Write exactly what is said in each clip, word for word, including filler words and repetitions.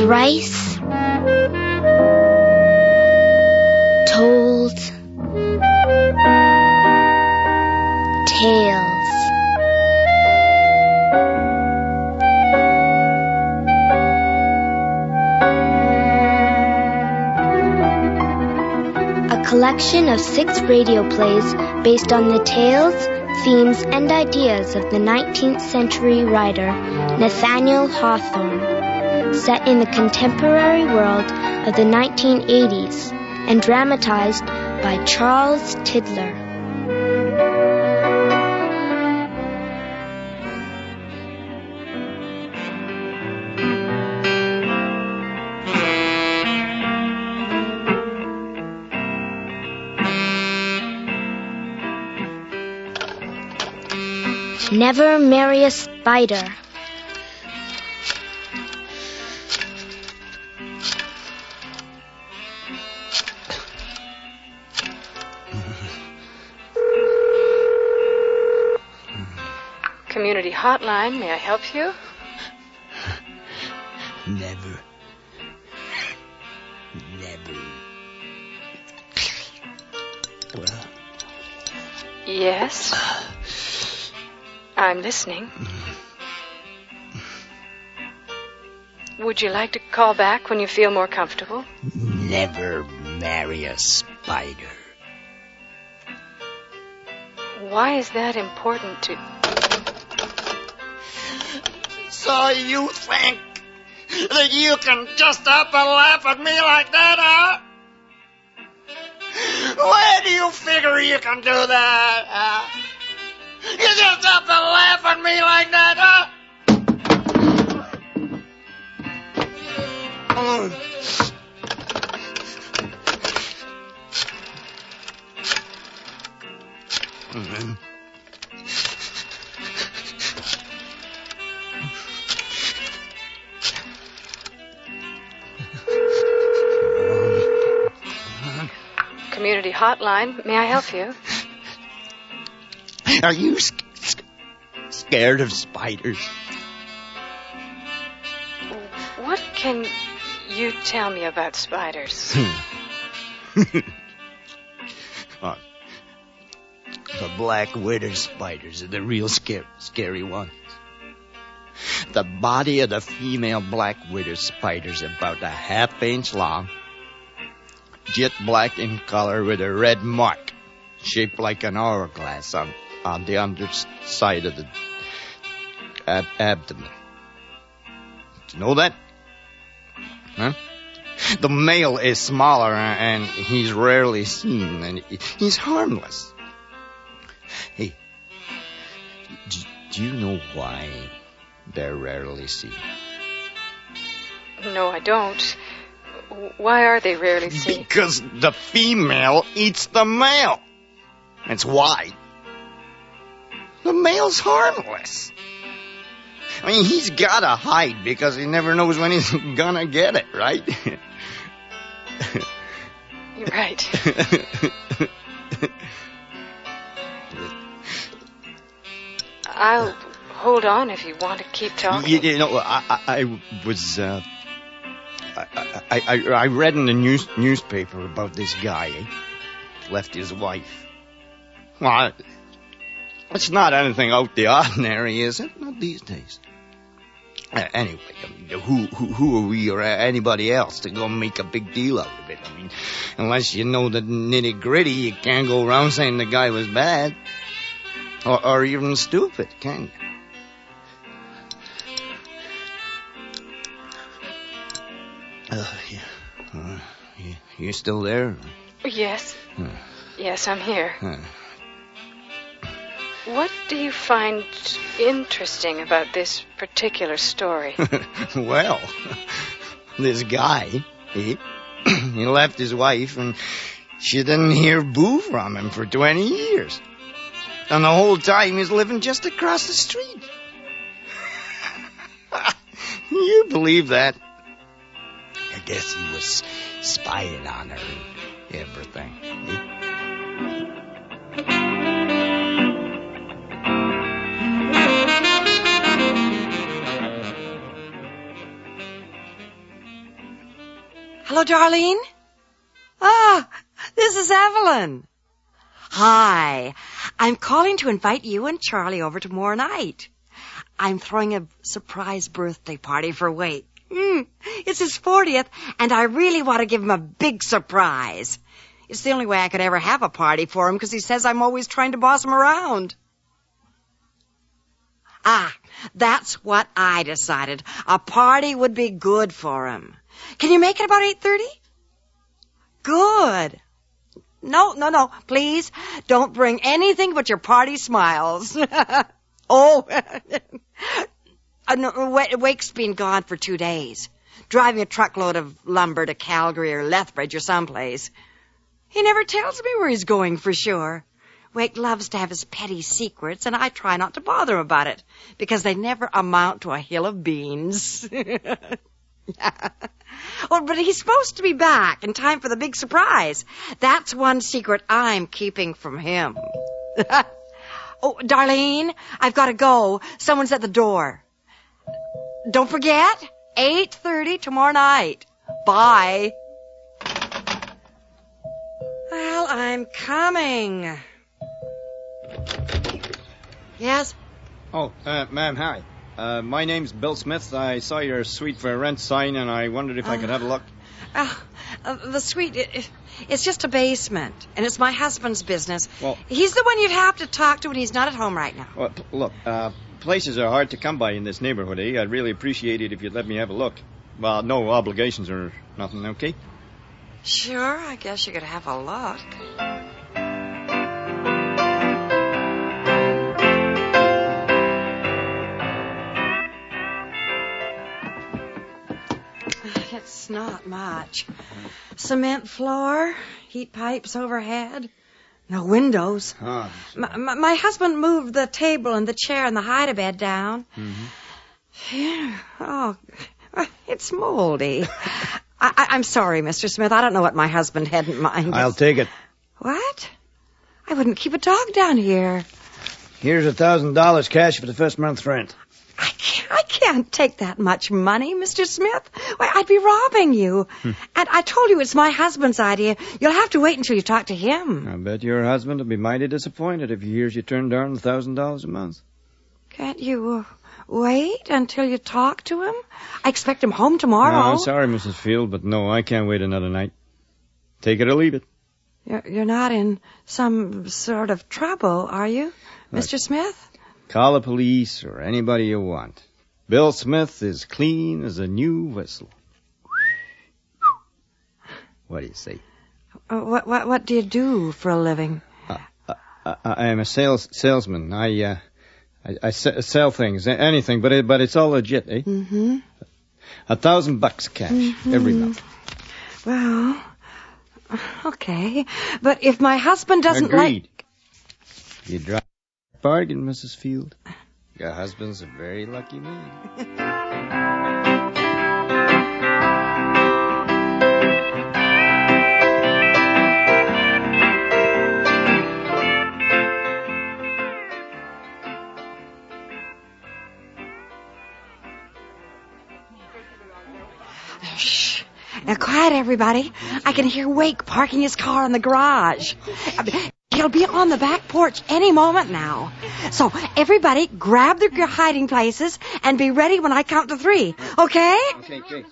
thrice told tales. A collection of six radio plays based on the tales, themes, and ideas of the nineteenth century writer Nathaniel Hawthorne, set in the contemporary world of the nineteen eighties and dramatized by Charles Tidler. Never marry a spider. Community hotline, may I help you? Never. Never. Well. Yes? I'm listening. Would you like to call back when you feel more comfortable? Never marry a spider. Why is that important to... So you think that you can just up and laugh at me like that, huh? Where do you figure you can do that, huh? You just up and laugh at me like that, huh? Mm-hmm. Community hotline, may I help you? Are you sc- sc- scared of spiders? What can you tell me about spiders? Oh, the black widow spiders are the real scary, scary ones. The body of the female black widow spider is about a half inch long, jet black in color with a red mark shaped like an hourglass on, on the underside of the ab- abdomen. Do you know that? Huh? The male is smaller and he's rarely seen, and he's harmless. Hey, do, do you know why they're rarely seen? No, I don't. Why are they rarely seen? Because the female eats the male. That's why. The male's harmless. I mean, he's gotta hide because he never knows when he's gonna get it, right? You're right. I'll hold on if you want to keep talking. You, you know, I, I, I was, uh, I, I, I, I read in the news, newspaper about this guy, eh? Left his wife. Well, it's not anything out of the ordinary, is it? Not these days. Uh, anyway, I mean, who, who, who are we or anybody else to go make a big deal out of it? I mean, unless you know the nitty gritty, you can't go around saying the guy was bad. Or, or even stupid, can you? Uh, yeah. Uh, you, you still there? Yes. Huh. Yes, I'm here. Huh. What do you find interesting about this particular story? Well, this guy, he, he left his wife and she didn't hear boo from him for twenty years. And the whole time he's living just across the street. You believe that? I guess he was spying on her and everything. Hello, Darlene? Ah, this is Evelyn. Hi. I'm calling to invite you and Charlie over tomorrow night. I'm throwing a surprise birthday party for Wake. Mm, it's his fortieth, and I really want to give him a big surprise. It's the only way I could ever have a party for him because he says I'm always trying to boss him around. Ah, that's what I decided. A party would be good for him. Can you make it about eight thirty? Good. No, no, no, please don't bring anything but your party smiles. Oh, uh, no, Wake's been gone for two days, driving a truckload of lumber to Calgary or Lethbridge or someplace. He never tells me where he's going for sure. Wake loves to have his petty secrets, and I try not to bother him about it, because they never amount to a hill of beans. Oh, but he's supposed to be back in time for the big surprise. That's one secret I'm keeping from him. Oh, Darlene, I've got to go. Someone's at the door. Don't forget, eight thirty tomorrow night. Bye. Well, I'm coming. Yes? Oh, uh, ma'am, hi. Uh, my name's Bill Smith. I saw your suite for rent sign, and I wondered if uh, I could have a look. Uh, uh, the suite, it, it's just a basement, and it's my husband's business. Well, he's the one you'd have to talk to when he's not at home right now. Well, look, uh, places are hard to come by in this neighborhood, eh? I'd really appreciate it if you'd let me have a look. Well, no obligations or nothing, okay? Sure, I guess you could have a look. It's not much. Cement floor, heat pipes overhead, no windows. Oh, my, my, my husband moved the table and the chair and the hide-a-bed down. Mm-hmm. Yeah. Oh, it's moldy. I, I, I'm sorry, Mister Smith. I don't know what my husband had in mind. I'll take it. What? I wouldn't keep a dog down here. Here's a thousand dollars cash for the first month's rent. I can't, I can't take that much money, Mister Smith. Why, I'd be robbing you. Hmm. And I told you it's my husband's idea. You'll have to wait until you talk to him. I bet your husband will be mighty disappointed if he hears you turn down a thousand dollars a month. Can't you uh, wait until you talk to him? I expect him home tomorrow. No, sorry, Missus Field, but no, I can't wait another night. Take it or leave it. You're, you're not in some sort of trouble, are you, Mister Smith? Call the police or anybody you want. Bill Smith is clean as a new whistle. What do you say? Uh, what what what do you do for a living? Uh, uh, I am a sales salesman. I uh, I, I sell things, anything, but it, but it's all legit, eh? Mm-hmm. A thousand bucks cash mm-hmm. every month. Well, okay, but if my husband doesn't Agreed. like, you drive. Bargain, Missus Field. Your husband's a very lucky man. Shh. Now, quiet, everybody. I can hear Wake parking his car in the garage. He'll be on the back porch any moment now. So, everybody, grab their hiding places and be ready when I count to three. Okay? Okay, okay.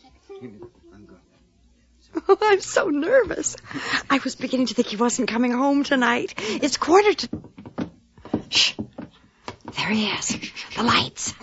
Oh, I'm so nervous. I was beginning to think he wasn't coming home tonight. It's quarter to... Shh. There he is. The lights.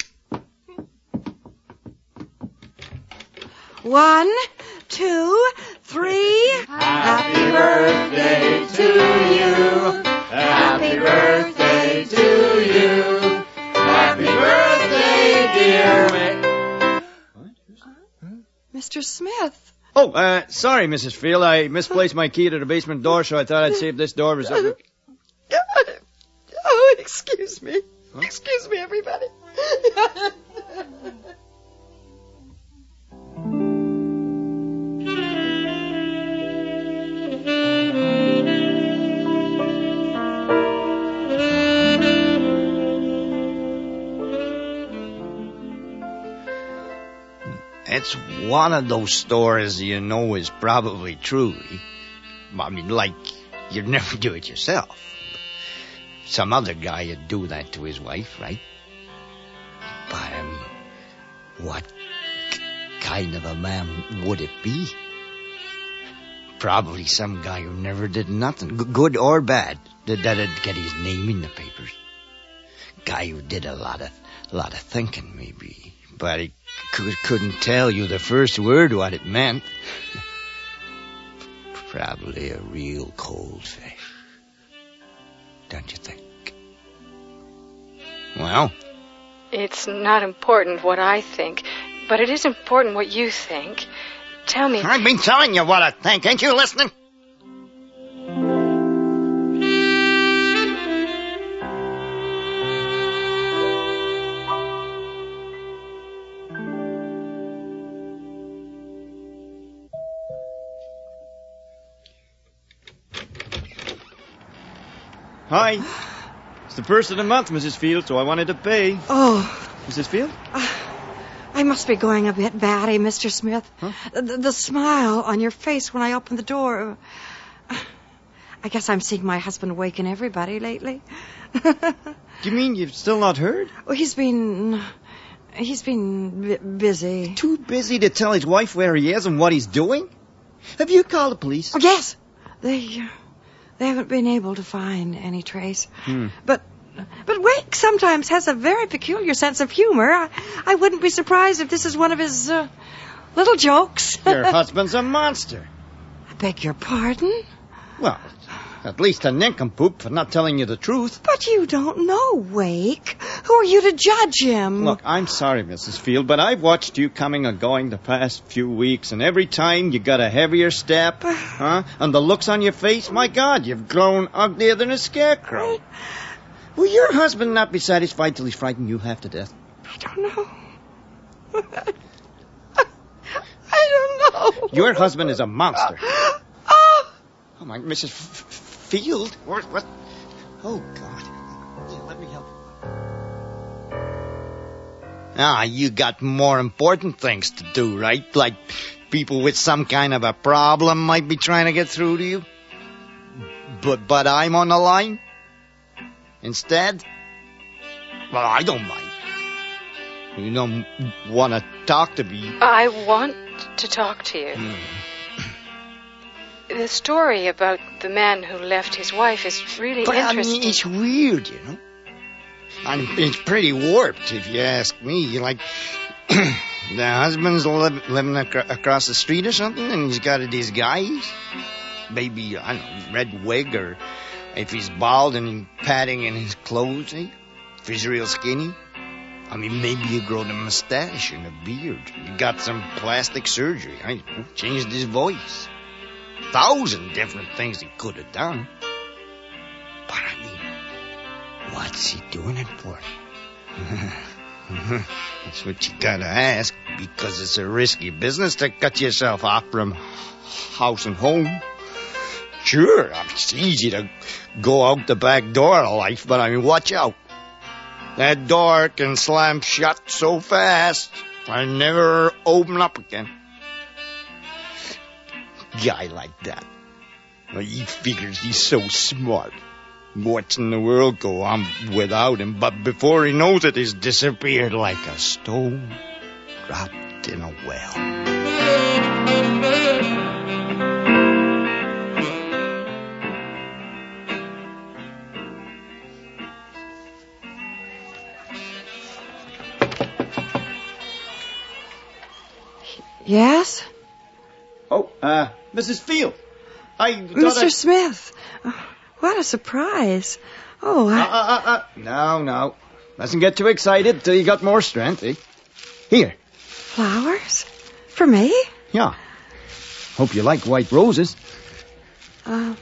One, two, three. Happy birthday to you. Happy birthday to you. Happy birthday, dear Wake. What? Mister Smith. Oh, uh, sorry, Missus Field. I misplaced my key to the basement door, so I thought I'd see if this door was open. Oh, excuse me. Huh? Excuse me, everybody. It's one of those stories you know is probably true. I mean, like, you'd never do it yourself. Some other guy would do that to his wife, right? But, I mean, what kind of a man would it be? Probably some guy who never did nothing, good or bad, that'd get his name in the papers. Guy who did a lot of, a lot of thinking, maybe, but he could, couldn't tell you the first word what it meant. Probably a real cold fish, don't you think? Well? It's not important what I think, but it is important what you think. Tell me. I've been telling you what I think. Ain't you listening? Hi. It's the first of the month, Missus Field, so I wanted to pay. Oh. Missus Field? Uh, I must be going a bit batty, Mister Smith. Huh? The, the smile on your face when I opened the door. I guess I'm seeing my husband waken everybody lately. Do you mean you've still not heard? Well, he's been... He's been b- busy. Too busy to tell his wife where he is and what he's doing? Have you called the police? Oh, yes. They... Uh, They haven't been able to find any trace. Hmm. But but Wake sometimes has a very peculiar sense of humor. I, I wouldn't be surprised if this is one of his uh, little jokes. Your husband's a monster. I beg your pardon? Well, at least a nincompoop for not telling you the truth. But you don't know, Wake. Who are you to judge him? Look, I'm sorry, Missus Field, but I've watched you coming and going the past few weeks, and every time you got a heavier step, huh? And the looks on your face, my God, you've grown uglier than a scarecrow. Will your husband not be satisfied till he's frightened you half to death? I don't know. I don't know. Your husband is a monster. Oh, Oh, my, Missus F- Field? What? what? Oh, God. Here, let me help you. Ah, you got more important things to do, right? Like people with some kind of a problem might be trying to get through to you. But, but I'm on the line? Instead? Well, I don't mind. You don't want to talk to me. I want to talk to you. Hmm. The story about the man who left his wife is really But, I interesting. mean, it's weird, you know. I mean, it's pretty warped, if you ask me. Like, the husband's li- living ac- across the street or something, and he's got a disguise. Maybe, I don't know, red wig, or if he's bald and padding in his clothes, eh? If he's real skinny. I mean, maybe he growed a mustache and a beard. He got some plastic surgery. I changed his voice. Thousand different things he could have done. But I mean, what's he doing it for? That's what you gotta ask, because it's a risky business to cut yourself off from house and home. Sure, it's easy to go out the back door of life, but I mean, watch out. That door can slam shut so fast, I never open up again. Guy like that, well, he figures he's so smart. Watching the world go on without him, but before he knows it, he's disappeared like a stone dropped in a well. yes? Oh, uh, Missus Field. I thought Mister I... Smith. Oh, what a surprise. Oh, Uh, I... uh, uh, uh. No, no. Mustn't get too excited till you got more strength, eh? Here. Flowers? For me? Yeah. Hope you like white roses. Uh,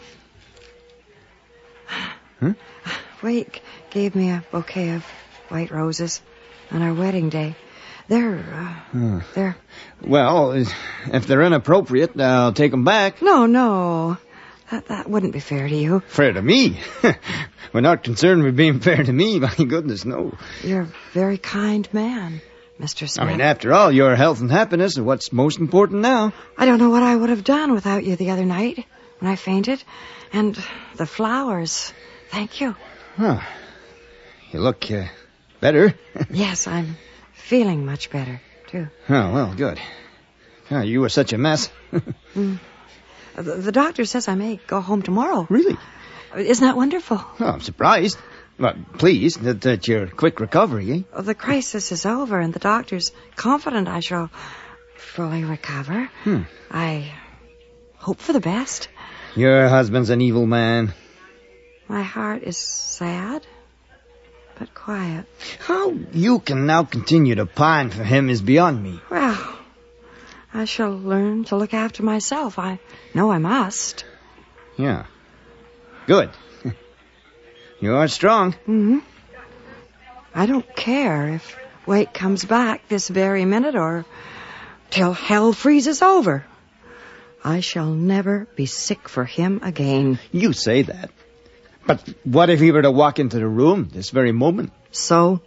Hmm? Wake gave me a bouquet of white roses on our wedding day. They're, uh, Hmm. they're... Well, if they're inappropriate, I'll take them back. No, no. That, that wouldn't be fair to you. Fair to me. We're not concerned with being fair to me, my goodness, no. You're a very kind man. Mister Smith. I mean, after all, your health and happiness are what's most important now. I don't know what I would have done without you the other night when I fainted. And the flowers. Thank you. Huh. You look uh, better. Yes, I'm feeling much better, too. Oh, well, good. Oh, you were such a mess. mm. the, the doctor says I may go home tomorrow. Really? Isn't that wonderful? Oh, I'm surprised. Well, pleased that, that your quick recovery, eh? Well, the crisis is over, and the doctor's confident I shall fully recover. Hmm. I hope for the best. Your husband's an evil man. My heart is sad, but quiet. How you can now continue to pine for him is beyond me. Well, I shall learn to look after myself. I know I must. Yeah. Good. You are strong. Mm-hmm. I don't care if Wake comes back this very minute or till hell freezes over. I shall never be sick for him again. You say that. But what if he were to walk into the room this very moment? So?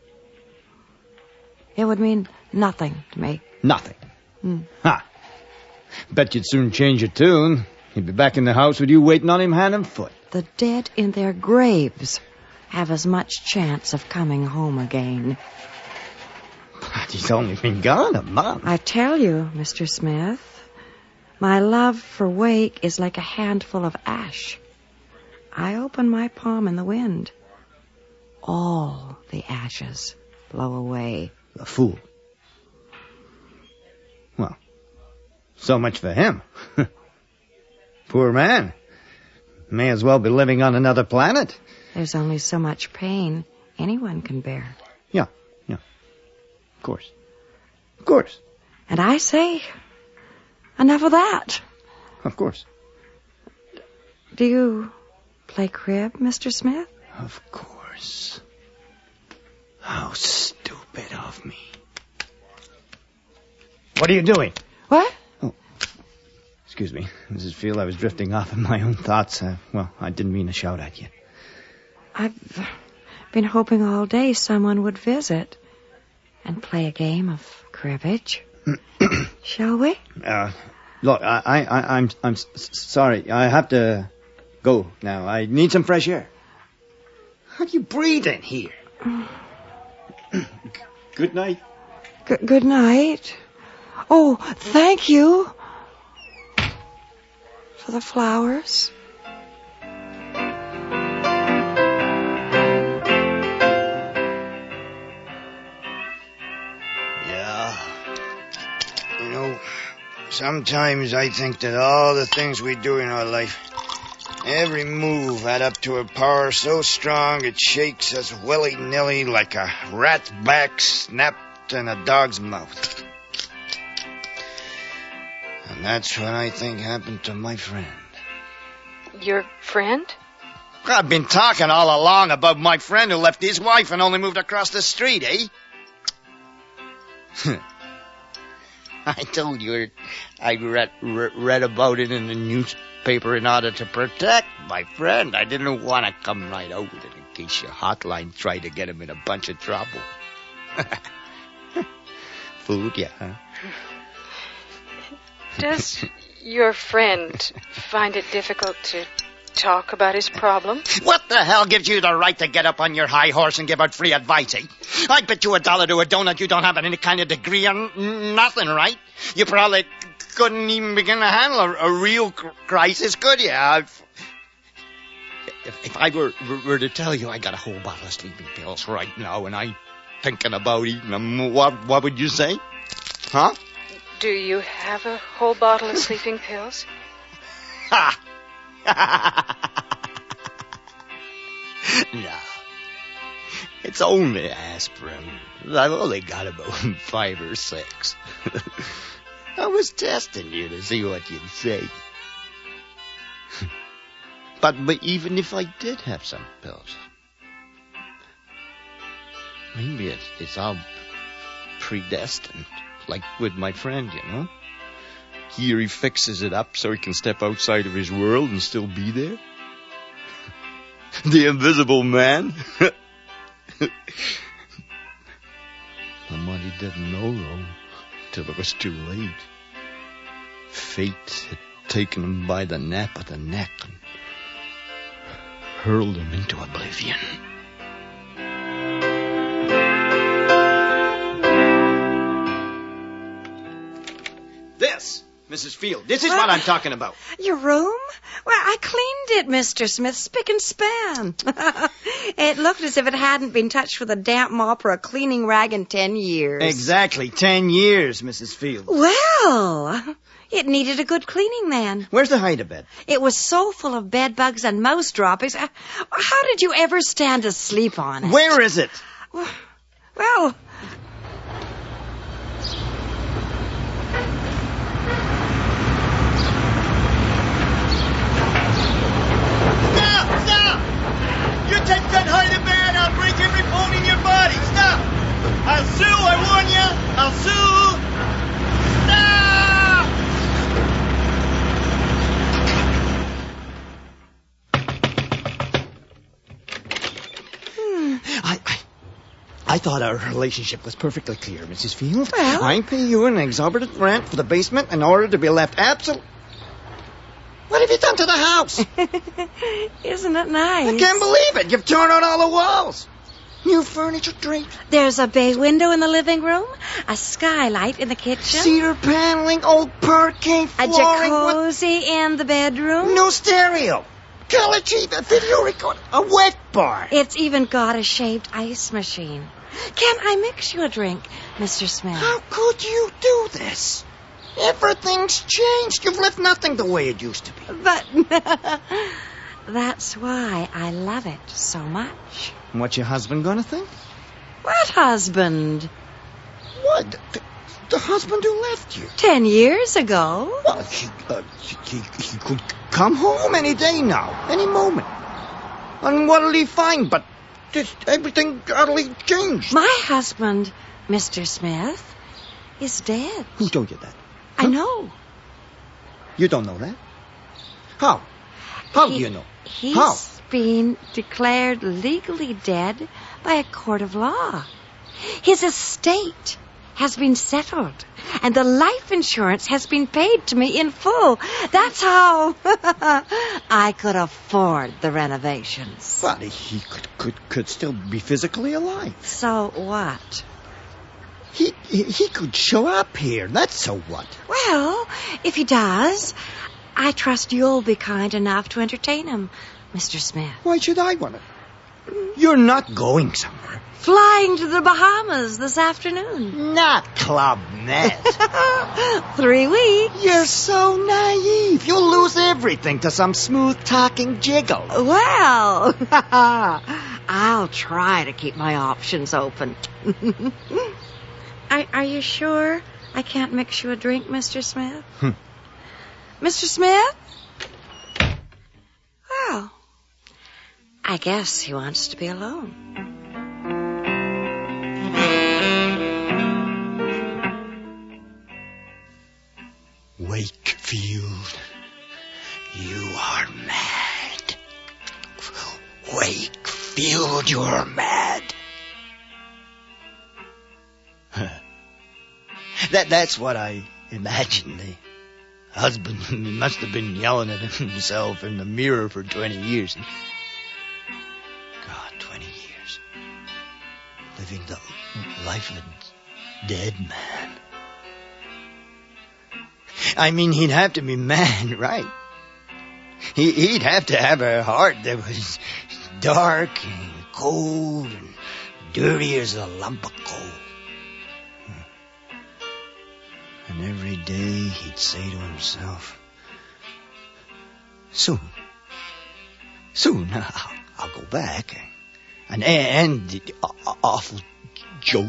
It would mean nothing to me. Nothing. Hmm. Ha! Bet you'd soon change your tune. He'd be back in the house with you waiting on him hand and foot. The dead in their graves have as much chance of coming home again. But he's only been gone a month. I tell you, Mister Smith, my love for Wake is like a handful of ash. I open my palm in the wind. All the ashes blow away. A fool. Well, so much for him. Poor man. May as well be living on another planet. There's only so much pain anyone can bear. Yeah, yeah. Of course. Of course. And I say, enough of that. Of course. Do you play crib, Mister Smith? Of course. How stupid of me. What are you doing? What? Oh. Excuse me, Missus Field. I was drifting off in my own thoughts. Uh, well, I didn't mean to shout at you. I've been hoping all day someone would visit and play a game of cribbage. Shall we? Uh, look, I, I, I, I'm, I'm s- sorry. I have to go now. I need some fresh air. How do you breathe in here? Good night. G- good night. Oh, thank you for the flowers. Yeah. You know, sometimes I think that all the things we do in our life, every move add up to a power so strong it shakes us willy-nilly like a rat's back snapped in a dog's mouth. And that's what I think happened to my friend. Your friend? I've been talking all along about my friend who left his wife and only moved across the street, eh? I told you I read, read about it in the newspaper in order to protect my friend. I didn't want to come right out with it in case your hotline tried to get him in a bunch of trouble. Food, yeah, huh? Does your friend find it difficult to talk about his problem? What the hell gives you the right to get up on your high horse and give out free advice, eh? I bet you a dollar to a donut you don't have any kind of degree or n- nothing, right? You probably couldn't even begin to handle a, a real cr- crisis, could you? I've, if, if I were, were to tell you I got a whole bottle of sleeping pills right now and I'm thinking about eating them, what, what would you say? Huh? Do you have a whole bottle of sleeping pills? Ha! No. It's only aspirin. I've only got about five or six. I was testing you to see what you'd say. But, but even if I did have some pills, maybe it's, it's all predestined. Like with my friend, you know? Here he fixes it up so he can step outside of his world and still be there. The invisible man. The money he didn't know, though, till it was too late. Fate had taken him by the nape of the neck and hurled him into oblivion. This, Missus Field, this is what I'm talking about. Your room? Well, I cleaned it, Mister Smith, spick and span. It looked as if it hadn't been touched with a damp mop or a cleaning rag in ten years. Exactly, ten years, Missus Field. Well, it needed a good cleaning, then. Where's the hide-a-bed? It was so full of bed bugs and mouse droppings. Uh, How did you ever stand asleep on it? Where is it? Well... Stop! Stop! You take that hide-a-bed, I'll break every bone in your body. Stop! I'll sue, I warn you. I'll sue. Stop! I, I, I thought our relationship was perfectly clear, Missus Field. Well? I pay you an exorbitant rent for the basement in order to be left absolute. What have you done to the house? Isn't it nice? I can't believe it. You've torn out all the walls. New furniture draped. There's a bay window in the living room, a skylight in the kitchen, Cedar paneling, old parquet a flooring. jacuzzi in the bedroom. New stereo. Color T V, a video recorder, a wet bar. It's even got a shaved ice machine. Can I mix you a drink, Mister Smith? How could you do this? Everything's changed. You've left nothing the way it used to be. But that's why I love it so much. What's your husband gonna think? What husband? What? The, the husband who left you? Ten years ago. Well, he, uh, he, he, he could come home any day now, any moment. And what'll he find but just everything utterly changed? My husband, Mister Smith, is dead. Who told you that? I know. You don't know that? How? How He- do you know? He's How? been declared legally dead by a court of law. His estate has been settled, and the life insurance has been paid to me in full. That's how I could afford the renovations. Well, he could, could, could still be physically alive. So what? He, he he could show up here. That's so what. Well, if he does, I trust you'll be kind enough to entertain him, Mister Smith. Why should I want it? You're not going somewhere. Flying to the Bahamas this afternoon. Not Club Med. Three weeks. You're so naive. You'll lose everything to some smooth-talking jiggle. Well, I'll try to keep my options open. are, are you sure I can't mix you a drink, Mister Smith? Hmm. Mister Smith? Well, I guess he wants to be alone. Wakefield, you are mad. Wakefield, you're mad. that That's what I imagined. The husband must have been yelling at himself in the mirror for twenty years. God, twenty years. Living the life of a dead man. I mean, he'd have to be mad, right? He, he'd have to have a heart that was dark and cold and dirty as a lump of coal. And every day he'd say to himself, soon, soon I'll, I'll go back and end the awful joke.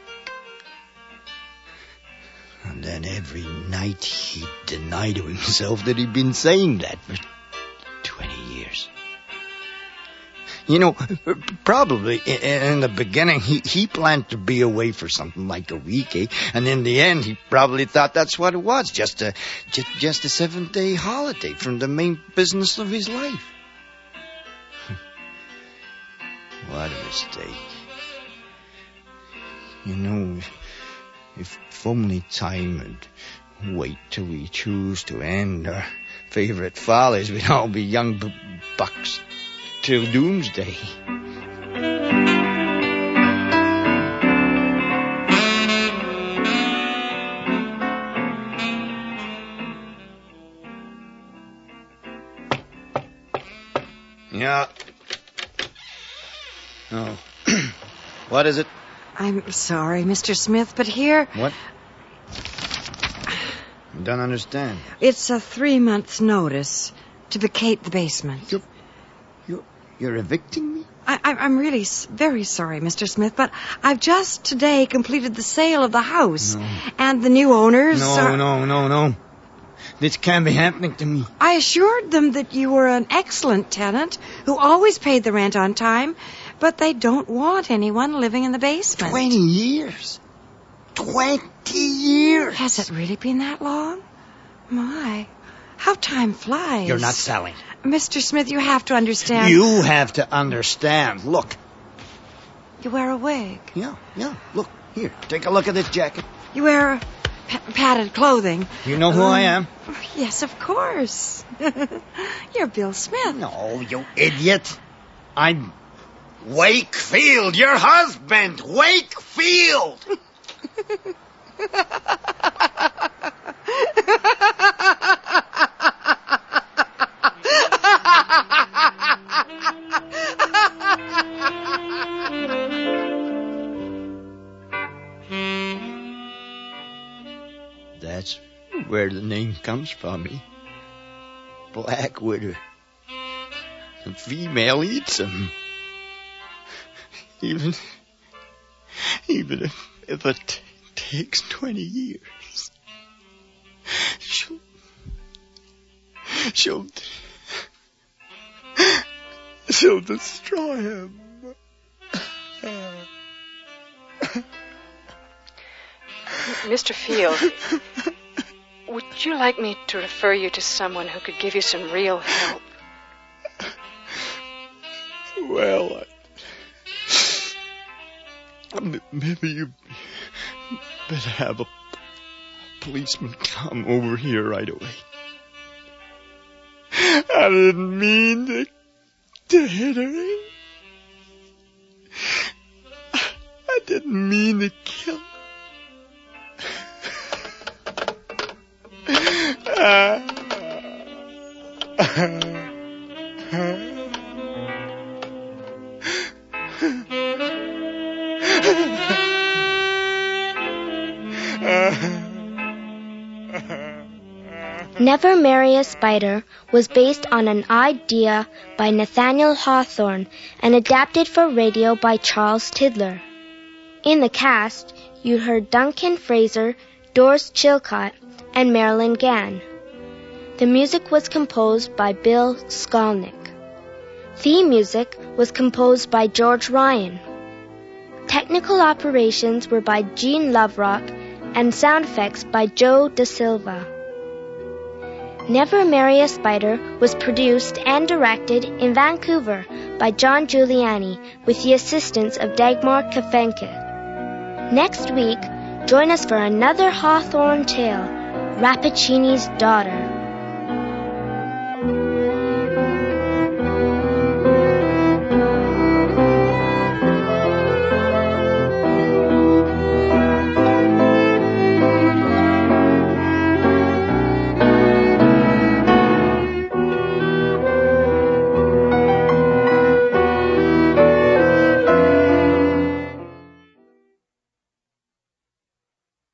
And then every night he'd deny to himself that he'd been saying that for twenty years. You know, probably in the beginning he, he planned to be away for something like a week, eh? And in the end he probably thought that's what it was, just a just, just a seven-day holiday from the main business of his life. What a mistake. You know, If only time would wait till we choose to end our favorite follies, we'd all be young b- bucks till doomsday. Yeah. Oh. What is it? I'm sorry, Mister Smith, but here... What? I don't understand. It's a three months notice to vacate the basement. You're, you're, you're evicting me? I, I'm really s- very sorry, Mister Smith, but I've just today completed the sale of the house. No. And the new owners No, are... no, no, no. This can't be happening to me. I assured them that you were an excellent tenant who always paid the rent on time, but they don't want anyone living in the basement. Twenty years. Twenty years. Has it really been that long? My, how time flies. You're not selling. Mister Smith, you have to understand. You have to understand. Look. You wear a wig. Yeah, yeah. Look, here. Take a look at this jacket. You wear pa- padded clothing. You know who Um, I am? Yes, of course. You're Bill Smith. No, you idiot. I'm Wakefield, your husband. Wakefield. That's where the name comes from, me. Black Widow. The female eats them. Even, even if, if it t- takes twenty years, she'll, she'll, she'll destroy him. Mister Field, would you like me to refer you to someone who could give you some real help? Well, I, maybe you better have a policeman come over here right away. I didn't mean to, to hit her. I didn't mean to kill her. Never Marry a Spider was based on an idea by Nathaniel Hawthorne and adapted for radio by Charles Tidler. In the cast, you heard Duncan Fraser, Doris Chilcott, and Marilyn Gann. The music was composed by Bill Skolnick. Theme music was composed by George Ryan. Technical operations were by Gene Loverock and sound effects by Joe Da Silva. Never Marry a Spider was produced and directed in Vancouver by John Giuliani with the assistance of Dagmar Kafenke. Next week, join us for another Hawthorne tale, Rappaccini's Daughter.